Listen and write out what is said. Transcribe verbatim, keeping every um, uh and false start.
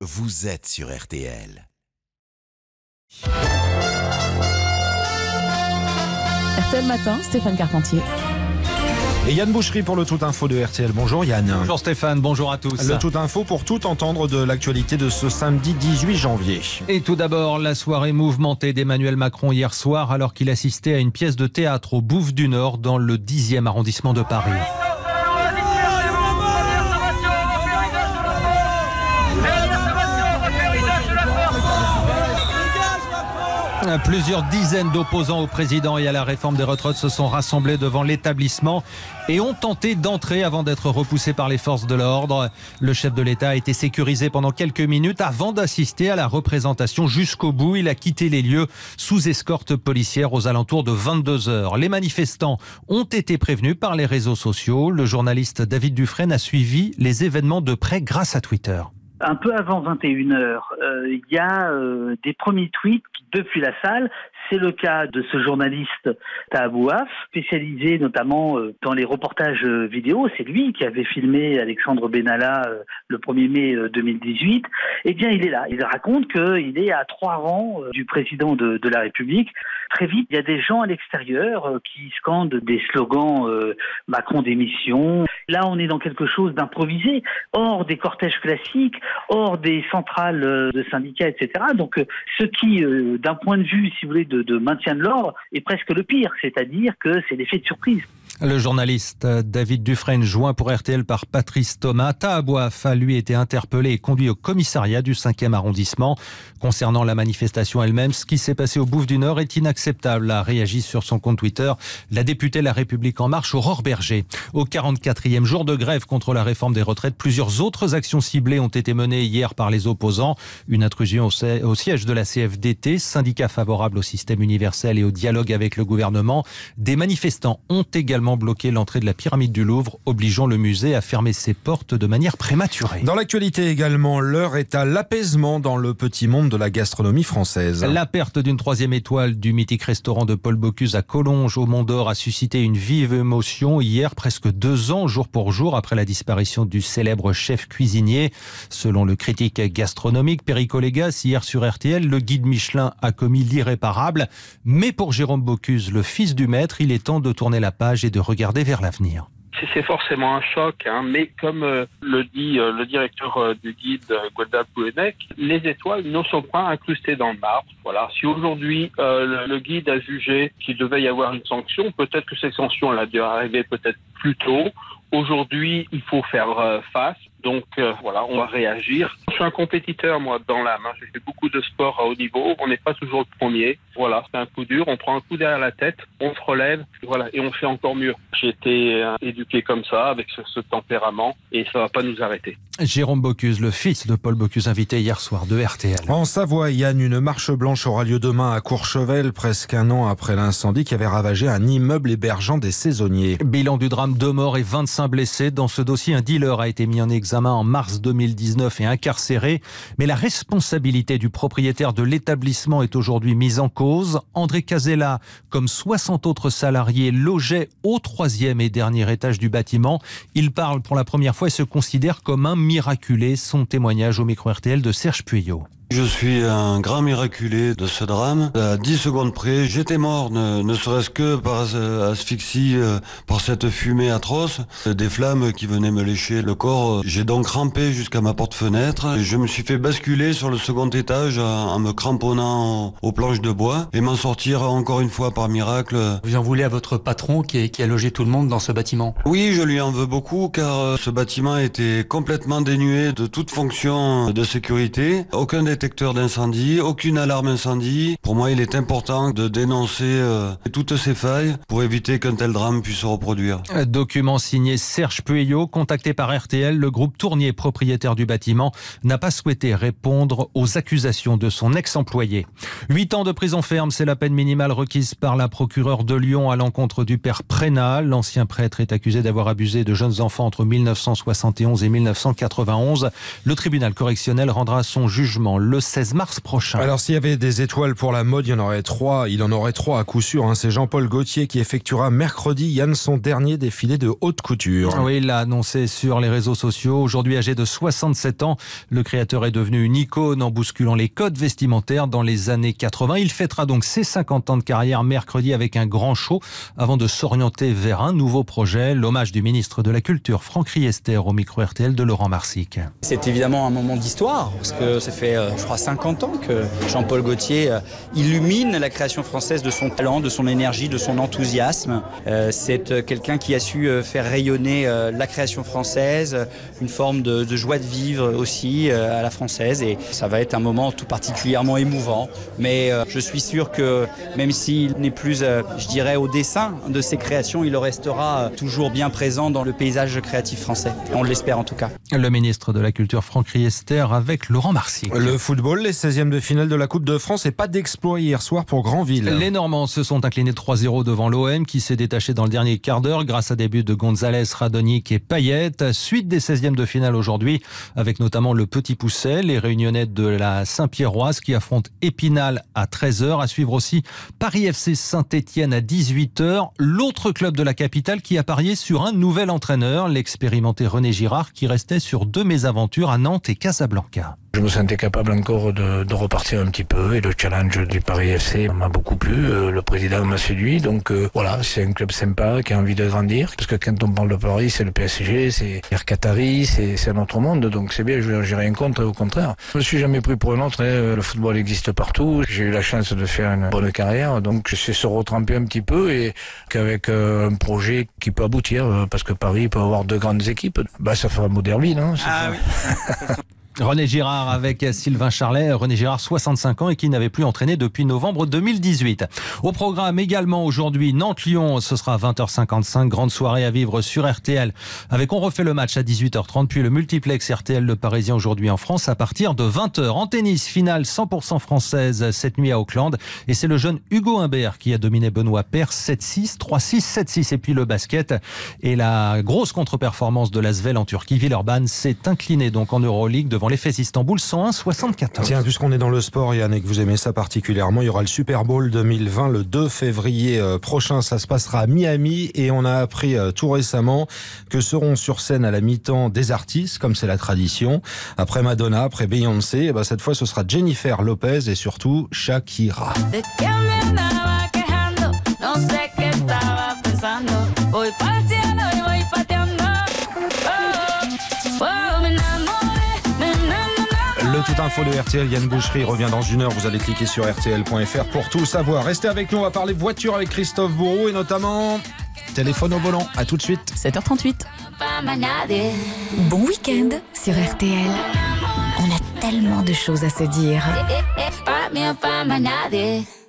vous êtes sur R T L. R T L Matin, Stéphane Carpentier. Et Yann Boucherie pour le Tout Info de R T L. Bonjour Yann. Bonjour Stéphane, bonjour à tous. Le Tout Info pour tout entendre de l'actualité de ce samedi dix-huit janvier. Et tout d'abord, la soirée mouvementée d'Emmanuel Macron hier soir alors qu'il assistait à une pièce de théâtre au Bouffe du Nord dans le dixième arrondissement de Paris. Plusieurs dizaines d'opposants au président et à la réforme des retraites se sont rassemblés devant l'établissement et ont tenté d'entrer avant d'être repoussés par les forces de l'ordre. Le chef de l'État a été sécurisé pendant quelques minutes avant d'assister à la représentation jusqu'au bout. Il a quitté les lieux sous escorte policière aux alentours de vingt-deux heures. Les manifestants ont été prévenus par les réseaux sociaux. Le journaliste David Dufresne a suivi les événements de près grâce à Twitter. Un peu avant vingt et une heures, euh, il y a euh, des premiers tweets depuis la salle. C'est le cas de ce journaliste Tahabouaf, spécialisé notamment euh, dans les reportages euh, vidéo. C'est lui qui avait filmé Alexandre Benalla euh, le premier mai euh, deux mille dix-huit. Eh bien, il est là. Il raconte qu'il est à trois rangs euh, du président de, de la République. Très vite, il y a des gens à l'extérieur euh, qui scandent des slogans euh, Macron démission. Là, on est dans quelque chose d'improvisé, hors des cortèges classiques, hors des centrales euh, de syndicats, et cetera. Donc, euh, ce qui, euh, d'un point de vue, si vous voulez, de, de maintien de l'ordre, est presque le pire. C'est-à-dire que c'est l'effet de surprise. Le journaliste David Dufresne, joint pour R T L par Patrice Thomas. Tahabouaf a lui été interpellé et conduit au commissariat du cinquième arrondissement. Concernant la manifestation elle-même, ce qui s'est passé au Bouffe du Nord est inacceptable, a réagi sur son compte Twitter la députée La République En Marche, Aurore Berger. Au quarante-quatrième jour de grève contre la réforme des retraites, plusieurs autres actions ciblées ont été menées hier par les opposants. Une intrusion au siège de la C F D T, syndicat favorable au système universel et au dialogue avec le gouvernement. Des manifestants ont également bloqué l'entrée de la pyramide du Louvre, obligeant le musée à fermer ses portes de manière prématurée. Dans l'actualité également, l'heure est à l'apaisement dans le petit monde de la gastronomie française. La perte d'une troisième étoile du mythique restaurant de Paul Bocuse à Collonges au Mont d'Or a suscité une vive émotion hier, presque deux ans jour pour jour après la disparition du célèbre chef cuisinier. Selon le critique gastronomique Perico Légas, hier sur R T L, le guide Michelin a commis l'irréparable. Mais pour Jérôme Bocuse, le fils du maître, il est temps de tourner la page et de regarder vers l'avenir. C'est forcément un choc, hein, mais comme euh, le dit euh, le directeur euh, du guide, euh, Golda Poulenec, les étoiles ne sont pas incrustées dans le marbre. Voilà. Si aujourd'hui euh, le, le guide a jugé qu'il devait y avoir une sanction, peut-être que cette sanction elle a dû arriver peut-être plus tôt. Aujourd'hui, il faut faire euh, face. Donc euh, voilà, on va réagir. Je suis un compétiteur, moi, dans l'âme. Hein. J'ai fait beaucoup de sport à haut niveau. On n'est pas toujours le premier. Voilà, c'est un coup dur. On prend un coup derrière la tête, on se relève, voilà, et on fait encore mieux. J'ai été euh, éduqué comme ça, avec ce, ce tempérament, et ça ne va pas nous arrêter. Jérôme Bocuse, le fils de Paul Bocuse, invité hier soir de R T L. En Savoie, Yann, une marche blanche aura lieu demain à Courchevel, presque un an après l'incendie qui avait ravagé un immeuble hébergeant des saisonniers. Bilan du drame, deux morts et vingt-cinq blessés. Dans ce dossier, un dealer a été mis en examen en mars deux mille dix-neuf et incarcéré. Mais la responsabilité du propriétaire de l'établissement est aujourd'hui mise en cause. André Casella, comme soixante autres salariés, logeait au troisième et dernier étage du bâtiment. Il parle pour la première fois et se considère comme un miraculé. Son témoignage au micro R T L de Serge Puyot. Je suis un grand miraculé de ce drame. À dix secondes près, j'étais mort, ne, ne serait-ce que par asphyxie, par cette fumée atroce, des flammes qui venaient me lécher le corps. J'ai donc rampé jusqu'à ma porte-fenêtre. Je me suis fait basculer sur le second étage en me cramponnant aux planches de bois et m'en sortir encore une fois par miracle. Vous en voulez à votre patron qui, est, qui a logé tout le monde dans ce bâtiment? Oui, je lui en veux beaucoup car ce bâtiment était complètement dénué de toute fonction de sécurité. Aucun détecteur d'incendie, aucune alarme incendie. Pour moi, il est important de dénoncer euh, toutes ces failles pour éviter qu'un tel drame puisse se reproduire. Document signé Serge Puyot, contacté par R T L, le groupe Tournier, propriétaire du bâtiment, n'a pas souhaité répondre aux accusations de son ex-employé. Huit ans de prison ferme, c'est la peine minimale requise par la procureure de Lyon à l'encontre du père Prénat. L'ancien prêtre est accusé d'avoir abusé de jeunes enfants entre mille neuf cent soixante et onze et mille neuf cent quatre-vingt-onze. Le tribunal correctionnel rendra son jugement le seize mars prochain. Alors s'il y avait des étoiles pour la mode, il y en aurait trois. Il en aurait trois à coup sûr. Hein. C'est Jean-Paul Gaultier qui effectuera mercredi, Yann, son dernier défilé de haute couture. Oui, il l'a annoncé sur les réseaux sociaux. Aujourd'hui âgé de soixante-sept ans, le créateur est devenu une icône en bousculant les codes vestimentaires dans les années quatre-vingts. Il fêtera donc ses cinquante ans de carrière mercredi avec un grand show avant de s'orienter vers un nouveau projet. L'hommage du ministre de la Culture, Franck Riester, au micro R T L de Laurent Marsic. C'est évidemment un moment d'histoire, parce que ça fait, je crois, cinquante ans que Jean-Paul Gaultier illumine la création française de son talent, de son énergie, de son enthousiasme. C'est quelqu'un qui a su faire rayonner la création française, une forme de, de joie de vivre aussi à la française. Et ça va être un moment tout particulièrement émouvant. Mais je suis sûr que même s'il n'est plus, je dirais, au dessin de ses créations, il restera toujours bien présent dans le paysage créatif français. On l'espère en tout cas. Le ministre de la Culture, Franck Riester, avec Laurent Marsic. Le football, les seizièmes de finale de la Coupe de France et pas d'exploit hier soir pour Granville. Les Normands se sont inclinés trois zéro devant l'O M qui s'est détaché dans le dernier quart d'heure grâce à des buts de Gonzalez, Radonjic et Payet. Suite des seizièmes de finale aujourd'hui avec notamment le Petit Poucet, les Réunionnais de la Saint-Pierroise qui affrontent Épinal à treize heures. À suivre aussi Paris F C Saint-Étienne à dix-huit heures. L'autre club de la capitale qui a parié sur un nouvel entraîneur, l'expérimenté René Girard qui restait sur deux mésaventures à Nantes et Casablanca. Je me sentais capable encore de, de repartir un petit peu et le challenge du Paris F C m'a beaucoup plu. Le président m'a séduit, donc euh, voilà, c'est un club sympa qui a envie de grandir. Parce que quand on parle de Paris, c'est le P S G, c'est Air Qatari, c'est, c'est un autre monde, donc c'est bien, je j'ai rien contre, au contraire. Je me suis jamais pris pour un autre, hein. Le football existe partout. J'ai eu la chance de faire une bonne carrière, donc je sais se retremper un petit peu et qu'avec euh, un projet qui peut aboutir, parce que Paris peut avoir deux grandes équipes, bah ça fera un beau derby, non? Ça ah fera... oui. René Girard avec Sylvain Charlet. René Girard, soixante-cinq ans et qui n'avait plus entraîné depuis novembre deux mille dix-huit. Au programme également aujourd'hui, Nantes-Lyon, ce sera à vingt heures cinquante-cinq. Grande soirée à vivre sur R T L. Avec On refait le match à dix-huit heures trente, puis le multiplex R T L Le Parisien aujourd'hui en France à partir de vingt heures. En tennis, finale cent pour cent française cette nuit à Auckland. Et c'est le jeune Hugo Humbert qui a dominé Benoît Paire sept six, trois six, sept six. Et puis le basket et la grosse contre-performance de l'Asvel en Turquie. Villeurbanne s'est incliné donc en Euroleague devant l'Efes Istanbul cent un soixante-quatorze. Tiens, puisqu'on est dans le sport, Yann, et que vous aimez ça particulièrement, il y aura le Super Bowl deux mille vingt le deux février prochain. Ça se passera à Miami et on a appris tout récemment que seront sur scène à la mi-temps des artistes, comme c'est la tradition. Après Madonna, après Beyoncé, et ben cette fois ce sera Jennifer Lopez et surtout Shakira. Le tout info de R T L, Yann Boucherie revient dans une heure. Vous allez cliquer sur R T L point F R pour tout savoir. Restez avec nous, on va parler voiture avec Christophe Bourreau et notamment téléphone au volant. À tout de suite. sept heures trente-huit. Bon week-end sur R T L. On a tellement de choses à se dire.